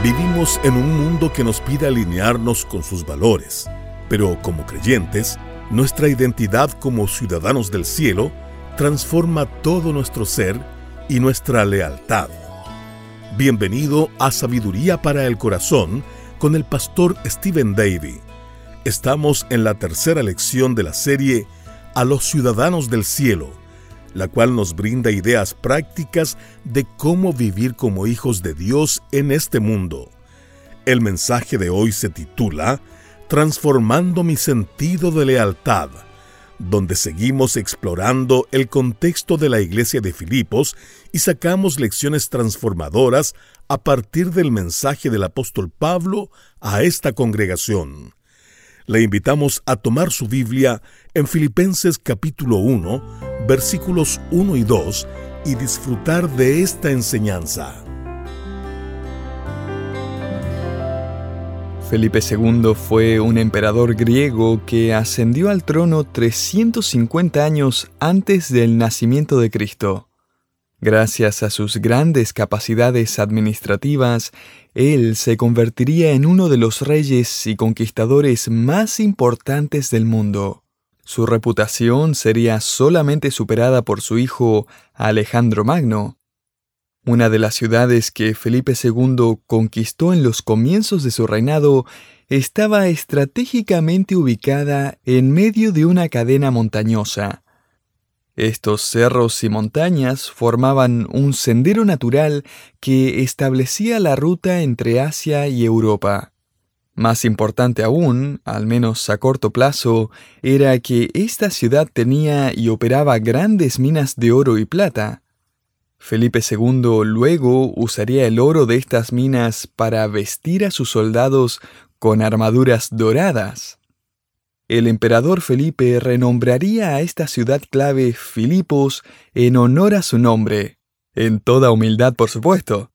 Vivimos en un mundo que nos pide alinearnos con sus valores, pero como creyentes, nuestra identidad como ciudadanos del cielo transforma todo nuestro ser y nuestra lealtad. Bienvenido a Sabiduría para el Corazón con el pastor Stephen Davey. Estamos en la tercera lección de la serie A los Ciudadanos del Cielo, la cual nos brinda ideas prácticas de cómo vivir como hijos de Dios en este mundo. El mensaje de hoy se titula Transformando mi sentido de lealtad, donde seguimos explorando el contexto de la iglesia de Filipos y sacamos lecciones transformadoras a partir del mensaje del apóstol Pablo a esta congregación. Le invitamos a tomar su Biblia en Filipenses capítulo 1, versículos 1 y 2 y disfrutar de esta enseñanza. Felipe II fue un emperador griego que ascendió al trono 350 años antes del nacimiento de Cristo. Gracias a sus grandes capacidades administrativas, él se convertiría en uno de los reyes y conquistadores más importantes del mundo. Su reputación sería solamente superada por su hijo Alejandro Magno. Una de las ciudades que Felipe II conquistó en los comienzos de su reinado estaba estratégicamente ubicada en medio de una cadena montañosa. Estos cerros y montañas formaban un sendero natural que establecía la ruta entre Asia y Europa. Más importante aún, al menos a corto plazo, era que esta ciudad tenía y operaba grandes minas de oro y plata. Felipe II luego usaría el oro de estas minas para vestir a sus soldados con armaduras doradas. El emperador Felipe renombraría a esta ciudad clave Filipos en honor a su nombre, en toda humildad por supuesto.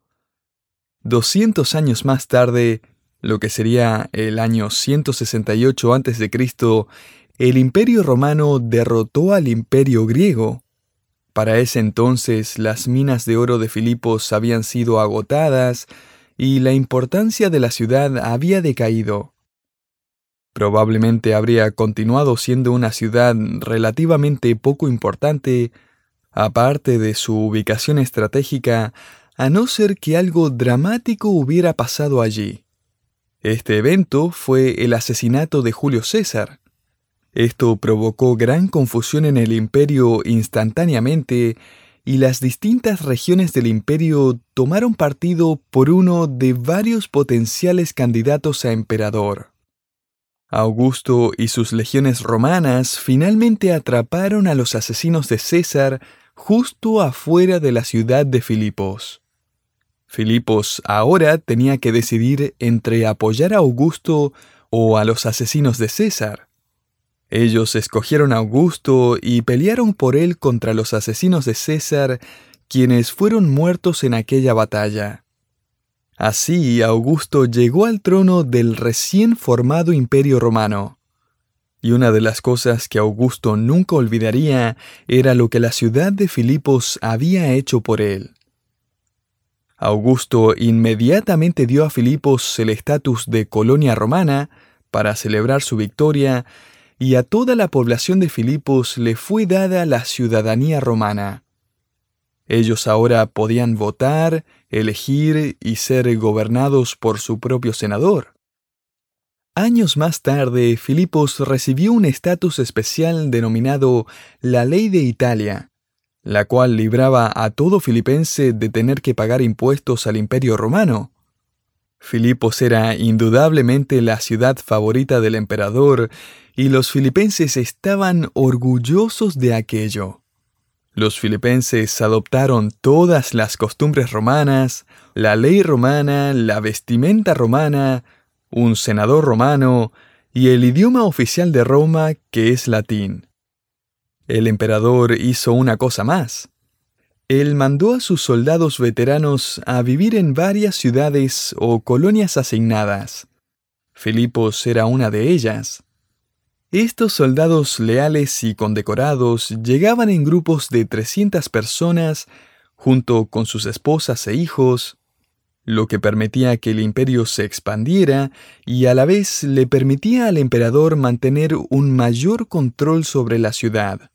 200 años más tarde, lo que sería el año 168 a.C., el Imperio Romano derrotó al Imperio Griego. Para ese entonces, las minas de oro de Filipos habían sido agotadas y la importancia de la ciudad había decaído. Probablemente habría continuado siendo una ciudad relativamente poco importante, aparte de su ubicación estratégica, a no ser que algo dramático hubiera pasado allí. Este evento fue el asesinato de Julio César. Esto provocó gran confusión en el imperio instantáneamente, y las distintas regiones del imperio tomaron partido por uno de varios potenciales candidatos a emperador. Augusto y sus legiones romanas finalmente atraparon a los asesinos de César justo afuera de la ciudad de Filipos. Filipos ahora tenía que decidir entre apoyar a Augusto o a los asesinos de César. Ellos escogieron a Augusto y pelearon por él contra los asesinos de César, quienes fueron muertos en aquella batalla. Así, Augusto llegó al trono del recién formado Imperio Romano. Y una de las cosas que Augusto nunca olvidaría era lo que la ciudad de Filipos había hecho por él. Augusto inmediatamente dio a Filipos el estatus de colonia romana para celebrar su victoria, y a toda la población de Filipos le fue dada la ciudadanía romana. Ellos ahora podían votar, elegir y ser gobernados por su propio senador. Años más tarde, Filipos recibió un estatus especial denominado la Ley de Italia, la cual libraba a todo filipense de tener que pagar impuestos al Imperio Romano. Filipos era indudablemente la ciudad favorita del emperador, y los filipenses estaban orgullosos de aquello. Los filipenses adoptaron todas las costumbres romanas, la ley romana, la vestimenta romana, un senador romano y el idioma oficial de Roma, que es latín. El emperador hizo una cosa más. Él mandó a sus soldados veteranos a vivir en varias ciudades o colonias asignadas. Filipos era una de ellas. Estos soldados leales y condecorados llegaban en grupos de 300 personas, junto con sus esposas e hijos. lo que permitía que el imperio se expandiera y a la vez le permitía al emperador mantener un mayor control sobre la ciudad.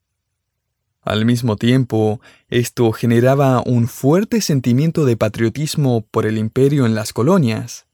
Al mismo tiempo, esto generaba un fuerte sentimiento de patriotismo por el imperio en las colonias.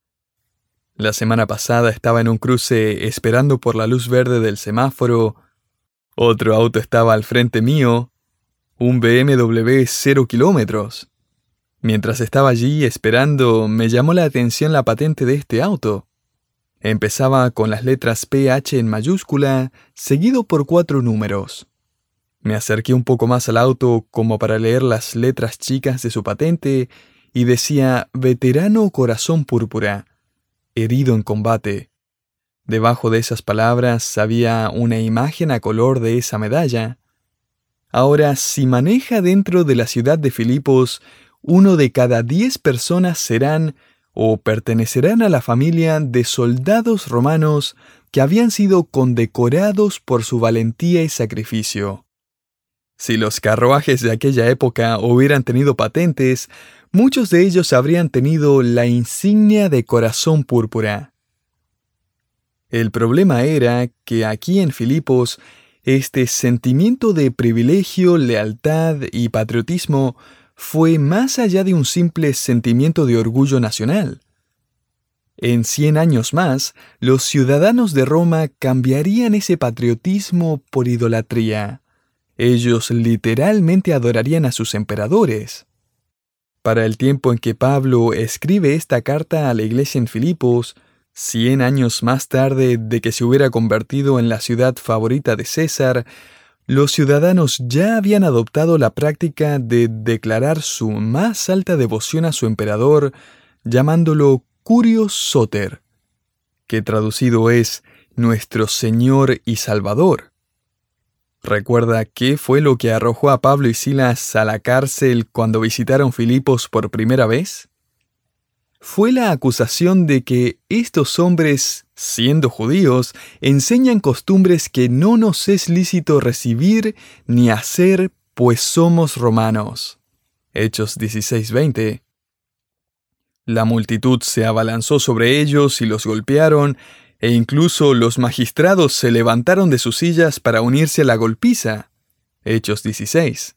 La semana pasada estaba en un cruce esperando por la luz verde del semáforo. Otro auto estaba al frente mío, un BMW 0 kilómetros. Mientras estaba allí esperando, me llamó la atención la patente de este auto. Empezaba con las letras PH en mayúscula, seguido por 4 números. Me acerqué un poco más al auto como para leer las letras chicas de su patente y decía Veterano Corazón Púrpura, herido en combate. Debajo de esas palabras había una imagen a color de esa medalla. Ahora, si maneja dentro de la ciudad de Filipos, 1 de cada 10 personas serán o pertenecerán a la familia de soldados romanos que habían sido condecorados por su valentía y sacrificio. Si los carruajes de aquella época hubieran tenido patentes, muchos de ellos habrían tenido la insignia de corazón púrpura. El problema era que aquí en Filipos, este sentimiento de privilegio, lealtad y patriotismo fue más allá de un simple sentimiento de orgullo nacional. En 100 años más, los ciudadanos de Roma cambiarían ese patriotismo por idolatría. Ellos literalmente adorarían a sus emperadores. Para el tiempo en que Pablo escribe esta carta a la iglesia en Filipos, 100 años más tarde de que se hubiera convertido en la ciudad favorita de César, los ciudadanos ya habían adoptado la práctica de declarar su más alta devoción a su emperador, llamándolo Curios Soter, que traducido es Nuestro Señor y Salvador. ¿Recuerda qué fue lo que arrojó a Pablo y Silas a la cárcel cuando visitaron Filipos por primera vez? Fue la acusación de que estos hombres, siendo judíos, enseñan costumbres que no nos es lícito recibir ni hacer, pues somos romanos. Hechos 16:20. La multitud se abalanzó sobre ellos y los golpearon, e incluso los magistrados se levantaron de sus sillas para unirse a la golpiza. Hechos 16.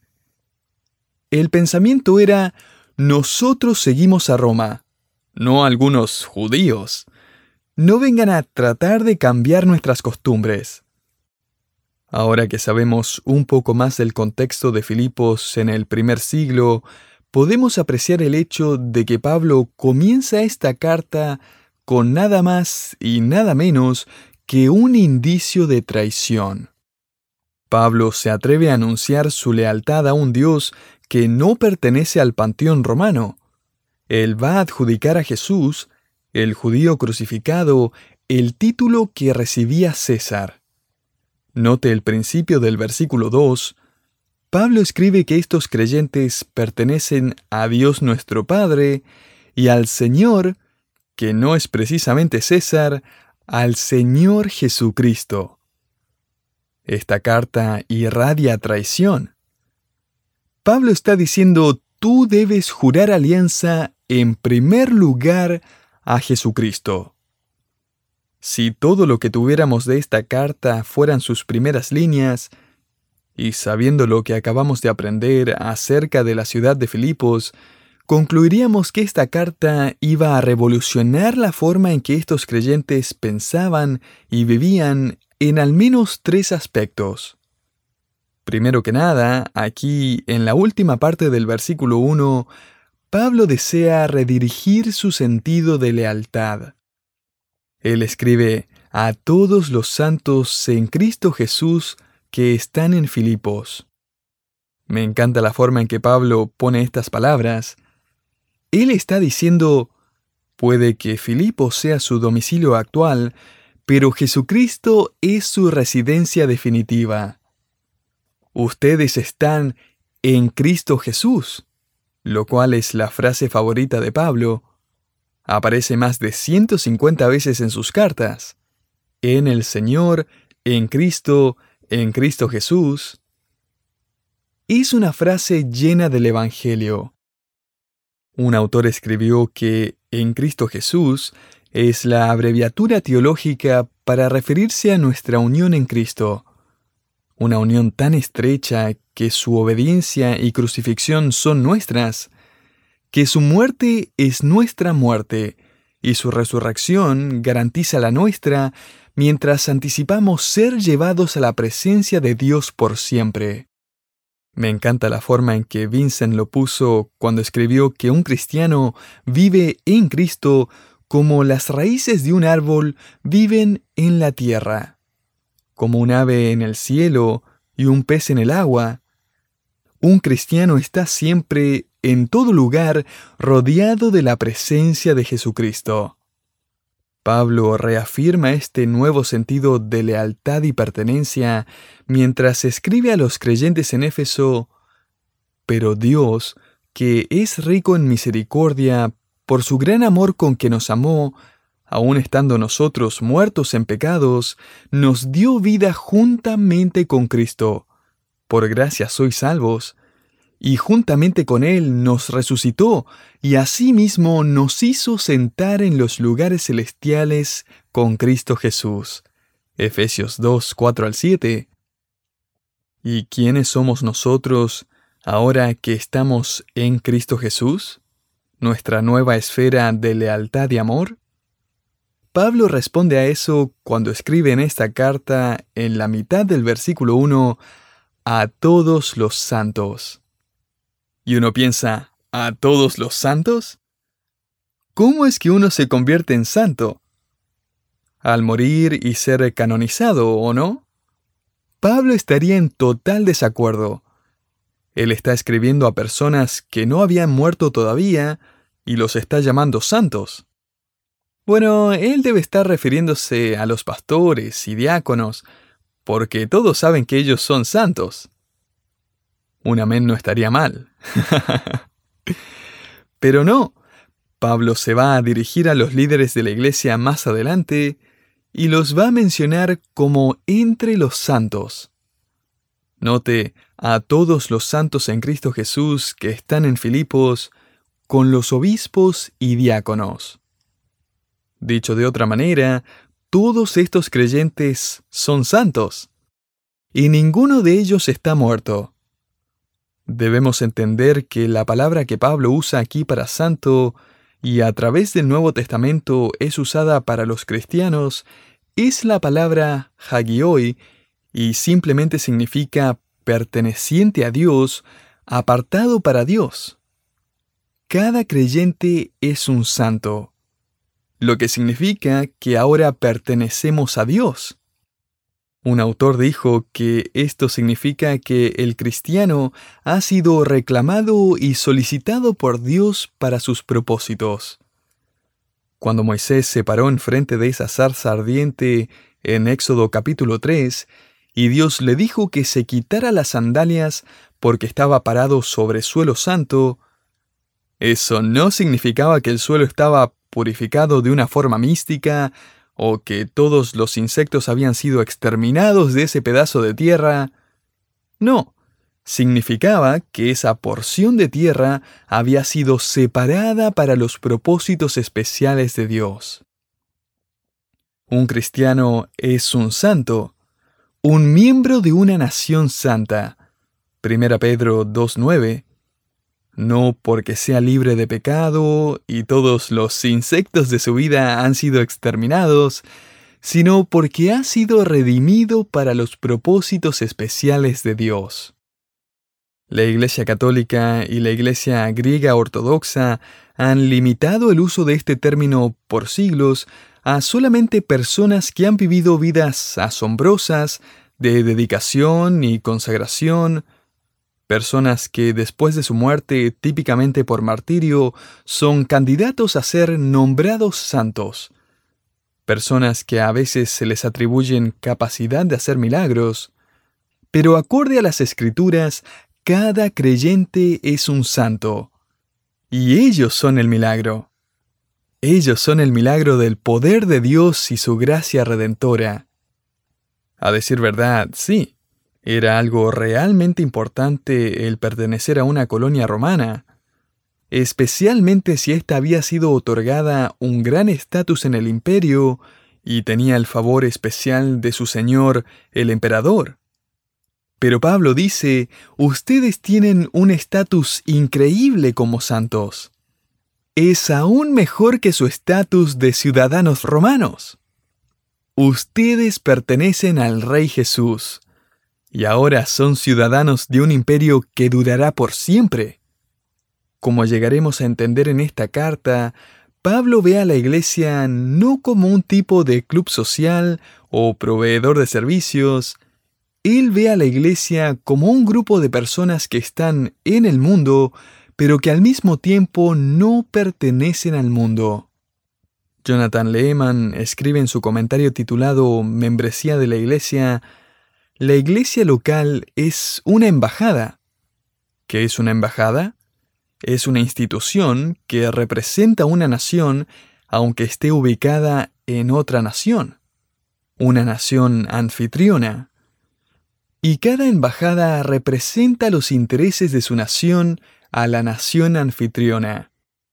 El pensamiento era, nosotros seguimos a Roma, no algunos judíos. No vengan a tratar de cambiar nuestras costumbres. Ahora que sabemos un poco más del contexto de Filipos en el primer siglo, podemos apreciar el hecho de que Pablo comienza esta carta con nada más y nada menos que un indicio de traición. Pablo se atreve a anunciar su lealtad a un Dios que no pertenece al panteón romano. Él va a adjudicar a Jesús, el judío crucificado, el título que recibía César. Note el principio del versículo 2. Pablo escribe que estos creyentes pertenecen a Dios nuestro Padre y al Señor, que no es precisamente César, al Señor Jesucristo. Esta carta irradia traición. Pablo está diciendo, tú debes jurar alianza en primer lugar a Jesucristo. Si todo lo que tuviéramos de esta carta fueran sus primeras líneas, y sabiendo lo que acabamos de aprender acerca de la ciudad de Filipos, concluiríamos que esta carta iba a revolucionar la forma en que estos creyentes pensaban y vivían en al menos 3 aspectos. Primero que nada, aquí, en la última parte del versículo 1, Pablo desea redirigir su sentido de lealtad. Él escribe, a todos los santos en Cristo Jesús que están en Filipos. Me encanta la forma en que Pablo pone estas palabras. Él está diciendo, puede que Filipos sea su domicilio actual, pero Jesucristo es su residencia definitiva. Ustedes están en Cristo Jesús, lo cual es la frase favorita de Pablo. Aparece más de 150 veces en sus cartas. En el Señor, en Cristo Jesús. Es una frase llena del Evangelio. Un autor escribió que en Cristo Jesús es la abreviatura teológica para referirse a nuestra unión en Cristo. Una unión tan estrecha que su obediencia y crucifixión son nuestras, que su muerte es nuestra muerte y su resurrección garantiza la nuestra mientras anticipamos ser llevados a la presencia de Dios por siempre. Me encanta la forma en que Vincent lo puso cuando escribió que un cristiano vive en Cristo como las raíces de un árbol viven en la tierra, como un ave en el cielo y un pez en el agua. Un cristiano está siempre, en todo lugar, rodeado de la presencia de Jesucristo. Pablo reafirma este nuevo sentido de lealtad y pertenencia mientras escribe a los creyentes en Éfeso: «Pero Dios, que es rico en misericordia, por su gran amor con que nos amó, aun estando nosotros muertos en pecados, nos dio vida juntamente con Cristo. Por gracia sois salvos. Y juntamente con Él nos resucitó, y asimismo nos hizo sentar en los lugares celestiales con Cristo Jesús». Efesios 2, 4-7. ¿Y quiénes somos nosotros ahora que estamos en Cristo Jesús? ¿Nuestra nueva esfera de lealtad y amor? Pablo responde a eso cuando escribe en esta carta, en la mitad del versículo 1, «a todos los santos». Y uno piensa, ¿a todos los santos? ¿Cómo es que uno se convierte en santo? ¿Al morir y ser canonizado, o no? Pablo estaría en total desacuerdo. Él está escribiendo a personas que no habían muerto todavía y los está llamando santos. Bueno, él debe estar refiriéndose a los pastores y diáconos, porque todos saben que ellos son santos. Un amén no estaría mal. Pero no, Pablo se va a dirigir a los líderes de la iglesia más adelante y los va a mencionar como entre los santos. Note, a todos los santos en Cristo Jesús que están en Filipos, con los obispos y diáconos. Dicho de otra manera, todos estos creyentes son santos, y ninguno de ellos está muerto. Debemos entender que la palabra que Pablo usa aquí para santo y a través del Nuevo Testamento es usada para los cristianos es la palabra hagioi y simplemente significa perteneciente a Dios, apartado para Dios. Cada creyente es un santo, lo que significa que ahora pertenecemos a Dios. Un autor dijo que esto significa que el cristiano ha sido reclamado y solicitado por Dios para sus propósitos. Cuando Moisés se paró enfrente de esa zarza ardiente en Éxodo capítulo 3, y Dios le dijo que se quitara las sandalias porque estaba parado sobre suelo santo, eso no significaba que el suelo estaba purificado de una forma mística, o que todos los insectos habían sido exterminados de ese pedazo de tierra. No, significaba que esa porción de tierra había sido separada para los propósitos especiales de Dios. Un cristiano es un santo, un miembro de una nación santa. 1 Pedro 2:9. No porque sea libre de pecado y todos los insectos de su vida han sido exterminados, sino porque ha sido redimido para los propósitos especiales de Dios. La Iglesia Católica y la Iglesia Griega Ortodoxa han limitado el uso de este término por siglos a solamente personas que han vivido vidas asombrosas de dedicación y consagración, personas que después de su muerte, típicamente por martirio, son candidatos a ser nombrados santos. Personas que a veces se les atribuyen capacidad de hacer milagros. Pero acorde a las Escrituras, cada creyente es un santo. Y ellos son el milagro. Ellos son el milagro del poder de Dios y su gracia redentora. A decir verdad, sí. Era algo realmente importante el pertenecer a una colonia romana. especialmente si ésta había sido otorgada un gran estatus en el imperio y tenía el favor especial de su señor, el emperador. Pero Pablo dice, ustedes tienen un estatus increíble como santos. Es aún mejor que su estatus de ciudadanos romanos. Ustedes pertenecen al Rey Jesús, y ahora son ciudadanos de un imperio que durará por siempre. Como llegaremos a entender en esta carta, Pablo ve a la iglesia no como un tipo de club social o proveedor de servicios. Él ve a la iglesia como un grupo de personas que están en el mundo, pero que al mismo tiempo no pertenecen al mundo. Jonathan Leeman escribe en su comentario titulado Membresía de la Iglesia: la iglesia local es una embajada. ¿Qué es una embajada? Es una institución que representa una nación, aunque esté ubicada en otra nación. Una nación anfitriona. Y cada embajada representa los intereses de su nación a la nación anfitriona.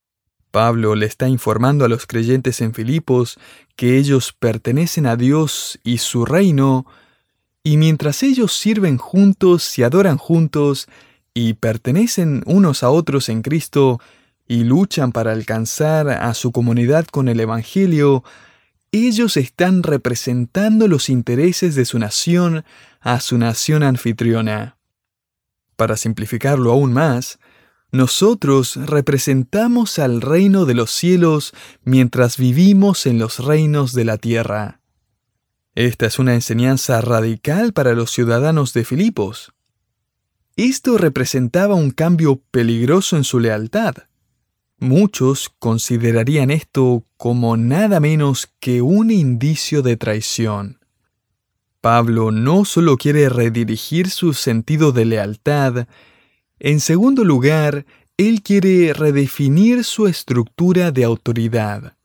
Pablo le está informando a los creyentes en Filipos que ellos pertenecen a Dios y su reino, y mientras ellos sirven juntos y adoran juntos, y pertenecen unos a otros en Cristo, y luchan para alcanzar a su comunidad con el Evangelio, ellos están representando los intereses de su nación a su nación anfitriona. Para simplificarlo aún más, nosotros representamos al reino de los cielos mientras vivimos en los reinos de la tierra. Esta es una enseñanza radical para los ciudadanos de Filipos. Esto representaba un cambio peligroso en su lealtad. Muchos considerarían esto como nada menos que un indicio de traición. Pablo no solo quiere redirigir su sentido de lealtad, en segundo lugar, él quiere redefinir su estructura de autoridad.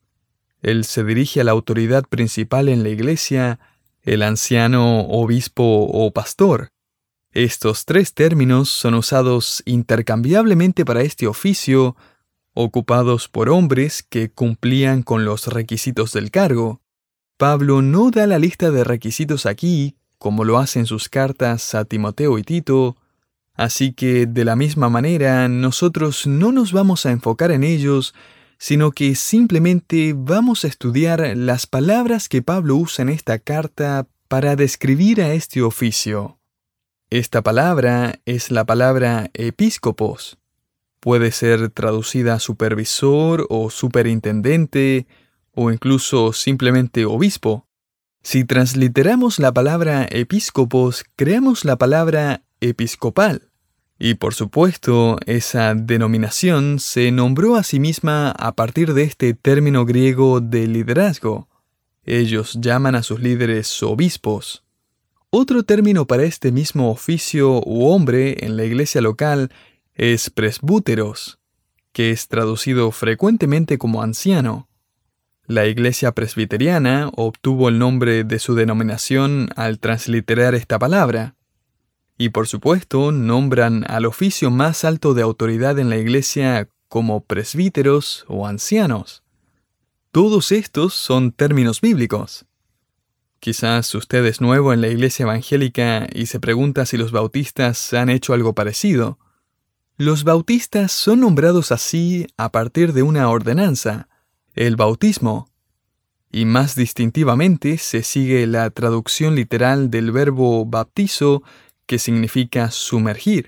Él se dirige a la autoridad principal en la iglesia, el anciano, obispo o pastor. Estos tres términos son usados intercambiablemente para este oficio, ocupados por hombres que cumplían con los requisitos del cargo. Pablo no da la lista de requisitos aquí, como lo hace en sus cartas a Timoteo y Tito, así que de la misma manera nosotros no nos vamos a enfocar en ellos, sino que simplemente vamos a estudiar las palabras que Pablo usa en esta carta para describir a este oficio. Esta palabra es la palabra episcopos. Puede ser traducida supervisor o superintendente, o incluso simplemente obispo. Si transliteramos la palabra episcopos, creamos la palabra episcopal. Y por supuesto, esa denominación se nombró a sí misma a partir de este término griego de liderazgo. Ellos llaman a sus líderes obispos. Otro término para este mismo oficio u hombre en la iglesia local es presbúteros, que es traducido frecuentemente como anciano. La iglesia presbiteriana obtuvo el nombre de su denominación al transliterar esta palabra. Y por supuesto, nombran al oficio más alto de autoridad en la iglesia como presbíteros o ancianos. Todos estos son términos bíblicos. Quizás usted es nuevo en la iglesia evangélica y se pregunta si los bautistas han hecho algo parecido. Los bautistas son nombrados así a partir de una ordenanza, el bautismo. Y más distintivamente se sigue la traducción literal del verbo baptizo, que significa sumergir.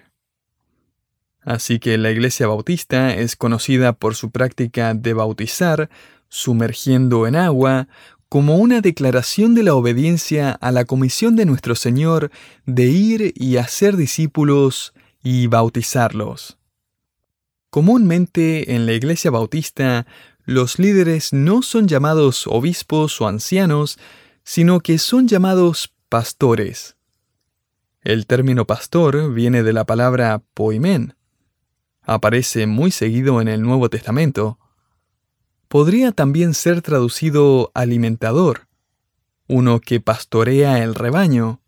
Así que la iglesia bautista es conocida por su práctica de bautizar, sumergiendo en agua, como una declaración de la obediencia a la comisión de nuestro Señor de ir y hacer discípulos y bautizarlos. Comúnmente en la iglesia bautista, los líderes no son llamados obispos o ancianos, sino que son llamados pastores. El término pastor viene de la palabra poimen. Aparece muy seguido en el Nuevo Testamento. Podría también ser traducido alimentador, uno que pastorea el rebaño.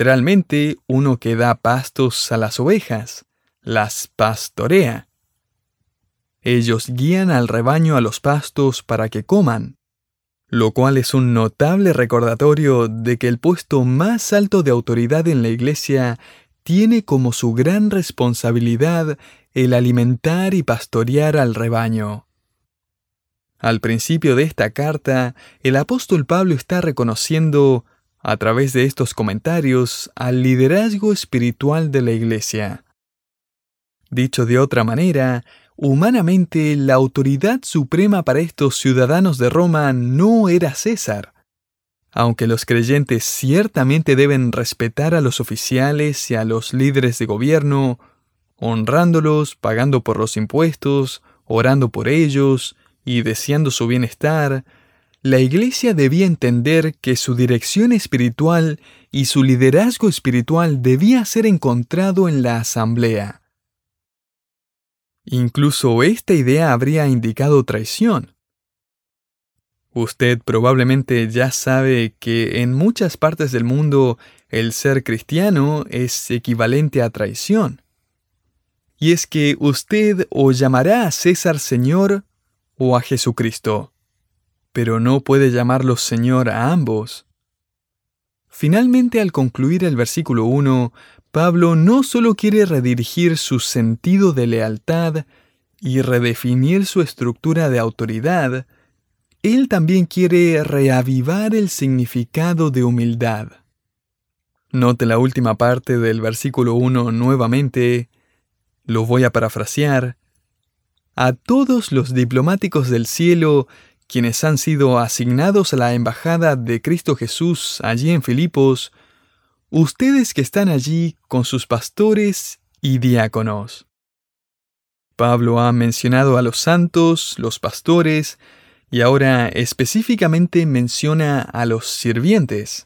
Literalmente, uno que da pastos a las ovejas, las pastorea. ellos guían al rebaño a los pastos para que coman, lo cual es un notable recordatorio de que el puesto más alto de autoridad en la iglesia tiene como su gran responsabilidad el alimentar y pastorear al rebaño. Al principio de esta carta, el apóstol Pablo está reconociendo, a través de estos comentarios, al liderazgo espiritual de la iglesia. Dicho de otra manera, humanamente la autoridad suprema para estos ciudadanos de Roma no era César. Aunque los creyentes ciertamente deben respetar a los oficiales y a los líderes de gobierno, honrándolos, pagando por los impuestos, orando por ellos y deseando su bienestar, la iglesia debía entender que su dirección espiritual y su liderazgo espiritual debía ser encontrado en la asamblea. Incluso esta idea habría indicado traición. Usted probablemente ya sabe que en muchas partes del mundo el ser cristiano es equivalente a traición. Y es que usted o llamará a César Señor o a Jesucristo, pero no puede llamarlos Señor a ambos. Finalmente, al concluir el versículo 1, Pablo no solo quiere redirigir su sentido de lealtad y redefinir su estructura de autoridad, él también quiere reavivar el significado de humildad. Note la última parte del versículo 1 nuevamente. Lo voy a parafrasear. A todos los diplomáticos del cielo, quienes han sido asignados a la embajada de Cristo Jesús allí en Filipos, ustedes que están allí con sus pastores y diáconos. Pablo ha mencionado a los santos, los pastores, y ahora específicamente menciona a los sirvientes.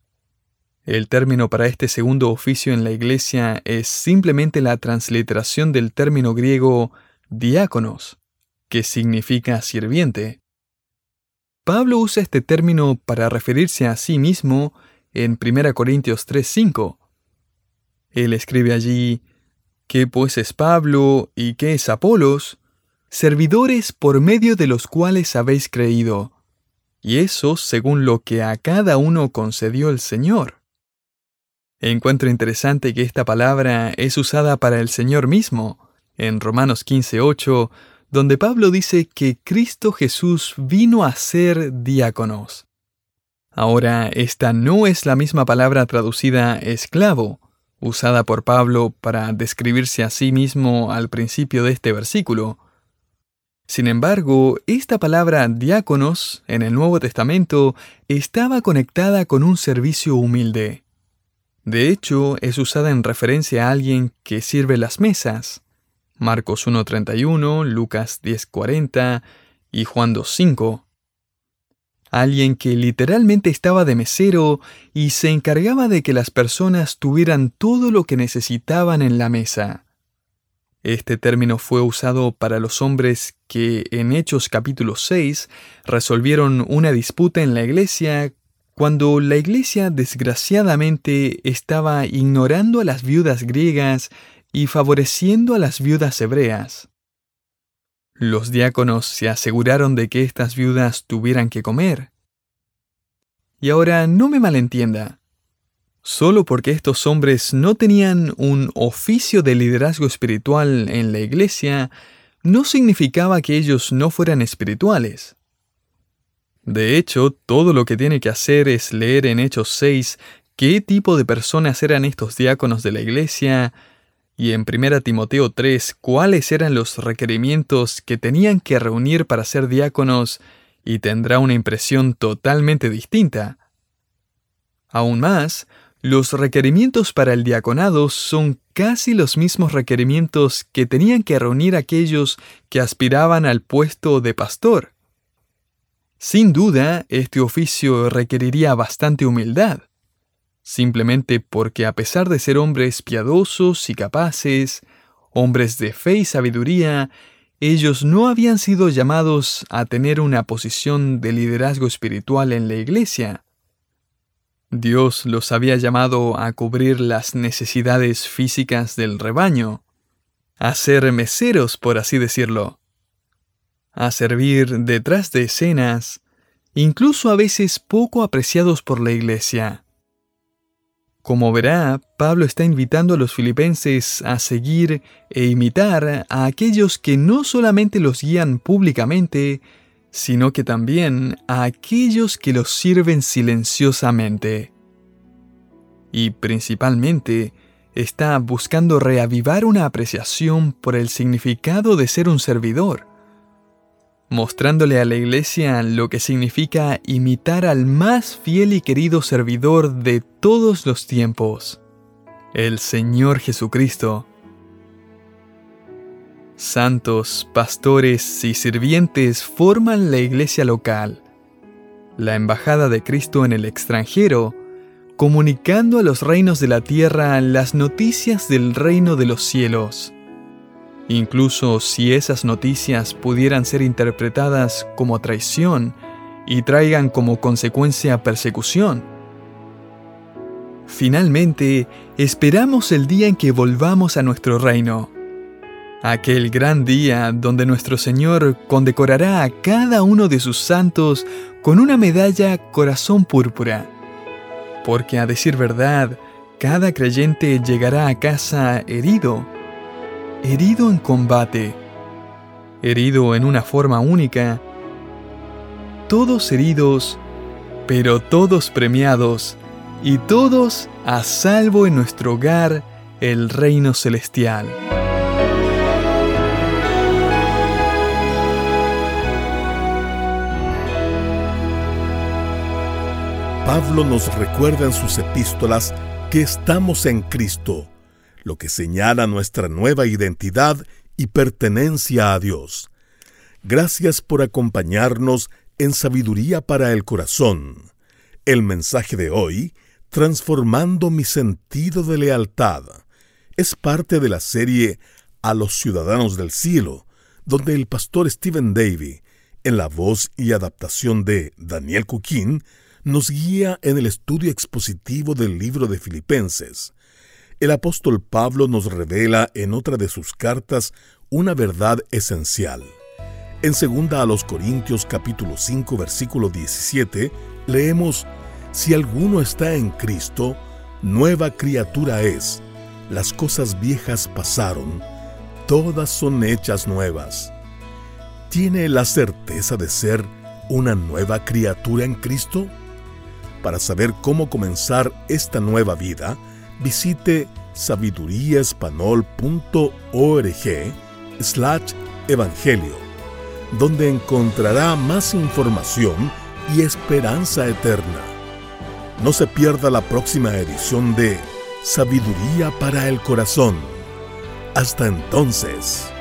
El término para este segundo oficio en la iglesia es simplemente la transliteración del término griego diáconos, que significa sirviente. Pablo usa este término para referirse a sí mismo en 1 Corintios 3:5. Él escribe allí: ¿Qué pues es Pablo y qué es Apolos? Servidores por medio de los cuales habéis creído, y eso según lo que a cada uno concedió el Señor. Encuentro interesante que esta palabra es usada para el Señor mismo, en Romanos 15:8, donde Pablo dice que Cristo Jesús vino a ser diáconos. Ahora, esta no es la misma palabra traducida esclavo, usada por Pablo para describirse a sí mismo al principio de este versículo. Sin embargo, esta palabra diáconos en el Nuevo Testamento estaba conectada con un servicio humilde. De hecho, es usada en referencia a alguien que sirve las mesas. Marcos 1:31, Lucas 10:40 y Juan 2:5. Alguien que literalmente estaba de mesero y se encargaba de que las personas tuvieran todo lo que necesitaban en la mesa. Este término fue usado para los hombres que en Hechos capítulo 6 resolvieron una disputa en la iglesia cuando la iglesia desgraciadamente estaba ignorando a las viudas griegas y favoreciendo a las viudas hebreas. Los diáconos se aseguraron de que estas viudas tuvieran que comer. Y ahora no me malentienda. Solo porque estos hombres no tenían un oficio de liderazgo espiritual en la iglesia, no significaba que ellos no fueran espirituales. De hecho, todo lo que tiene que hacer es leer en Hechos 6 qué tipo de personas eran estos diáconos de la iglesia, y en 1 Timoteo 3 cuáles eran los requerimientos que tenían que reunir para ser diáconos, y tendrá una impresión totalmente distinta. Aún más, los requerimientos para el diaconado son casi los mismos requerimientos que tenían que reunir aquellos que aspiraban al puesto de pastor. Sin duda, este oficio requeriría bastante humildad, simplemente porque a pesar de ser hombres piadosos y capaces, hombres de fe y sabiduría, ellos no habían sido llamados a tener una posición de liderazgo espiritual en la iglesia. Dios los había llamado a cubrir las necesidades físicas del rebaño, a ser meseros, por así decirlo. a servir detrás de escenas, incluso a veces poco apreciados por la iglesia. Como verá, Pablo está invitando a los filipenses a seguir e imitar a aquellos que no solamente los guían públicamente, sino que también a aquellos que los sirven silenciosamente. Y principalmente, está buscando reavivar una apreciación por el significado de ser un servidor, mostrándole a la iglesia lo que significa imitar al más fiel y querido servidor de todos los tiempos, el Señor Jesucristo. Santos, pastores y sirvientes forman la iglesia local, la embajada de Cristo en el extranjero, comunicando a los reinos de la tierra las noticias del reino de los cielos. Incluso si esas noticias pudieran ser interpretadas como traición y traigan como consecuencia persecución. Finalmente, esperamos el día en que volvamos a nuestro reino. Aquel gran día donde nuestro Señor condecorará a cada uno de sus santos con una medalla corazón púrpura. Porque a decir verdad, cada creyente llegará a casa herido en combate, herido en una forma única, todos heridos, pero todos premiados, y todos a salvo en nuestro hogar, el reino celestial. Pablo nos recuerda en sus epístolas que estamos en Cristo, lo que señala nuestra nueva identidad y pertenencia a Dios. Gracias por acompañarnos en Sabiduría para el Corazón. El mensaje de hoy, Transformando mi sentido de lealtad, es parte de la serie A los Ciudadanos del Cielo, donde el pastor Stephen Davey, en la voz y adaptación de Daniel Cuquín, nos guía en el estudio expositivo del libro de Filipenses. El apóstol Pablo nos revela en otra de sus cartas una verdad esencial. En 2 Corintios capítulo 5, versículo 17, leemos: Si alguno está en Cristo, nueva criatura es. Las cosas viejas pasaron, todas son hechas nuevas. ¿Tiene la certeza de ser una nueva criatura en Cristo? Para saber cómo comenzar esta nueva vida, visite sabiduriaespanol.org/evangelio, donde encontrará más información y esperanza eterna. No se pierda la próxima edición de Sabiduría para el Corazón. Hasta entonces.